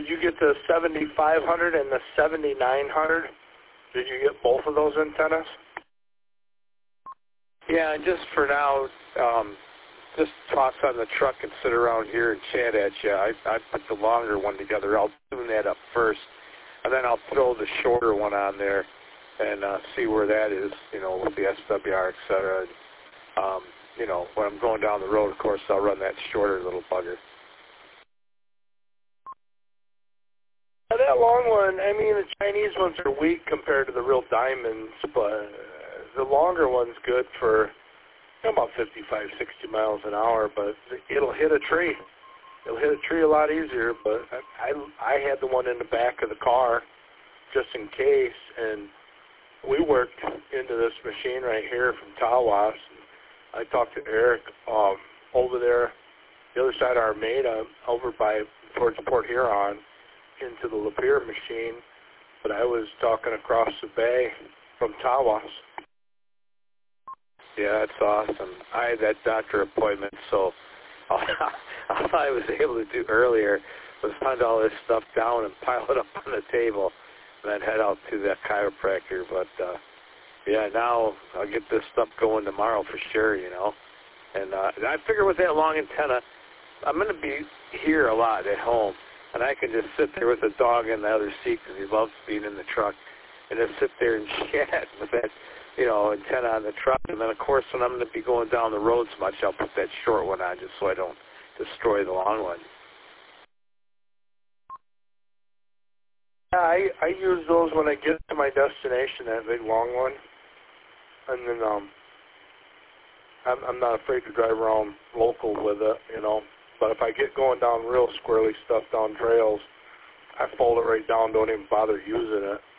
Did you get the 7500 and the 7900? Did you get both of those antennas? Yeah, and just for now, just toss on the truck and sit around here and chat at you. I put the longer one together. I'll tune that up first, and then I'll throw the shorter one on there and see where that is, with the SWR, et cetera. And, when I'm going down the road, of course, I'll run that shorter little bugger. That long one, I mean, the Chinese ones are weak compared to the real diamonds, but the longer one's good for about 55, 60 miles an hour, but it'll hit a tree. It'll hit a tree a lot easier, but I had the one in the back of the car just in case, and we worked into this machine right here from Tawas. I talked to Eric over there, the other side of Armada, over towards Port Huron, into the Lapeer machine, but I was talking across the bay from Tawas. Yeah, that's awesome. I had that doctor appointment, so all I was able to do earlier was hunt all this stuff down and pile it up on the table, and then head out to that chiropractor. But, yeah, now I'll get this stuff going tomorrow for sure, And I figure with that long antenna, I'm going to be here a lot at home, and I can just sit there with the dog in the other seat because he loves being in the truck, and just sit there and chat with that, antenna on the truck. And then, of course, when I'm going to be going down the road so much, I'll put that short one on just so I don't destroy the long one. Yeah, I use those when I get to my destination, that big long one. And then I'm not afraid to drive around local with it, But if I get going down real squirrely stuff down trails, I fold it right down, don't even bother using it.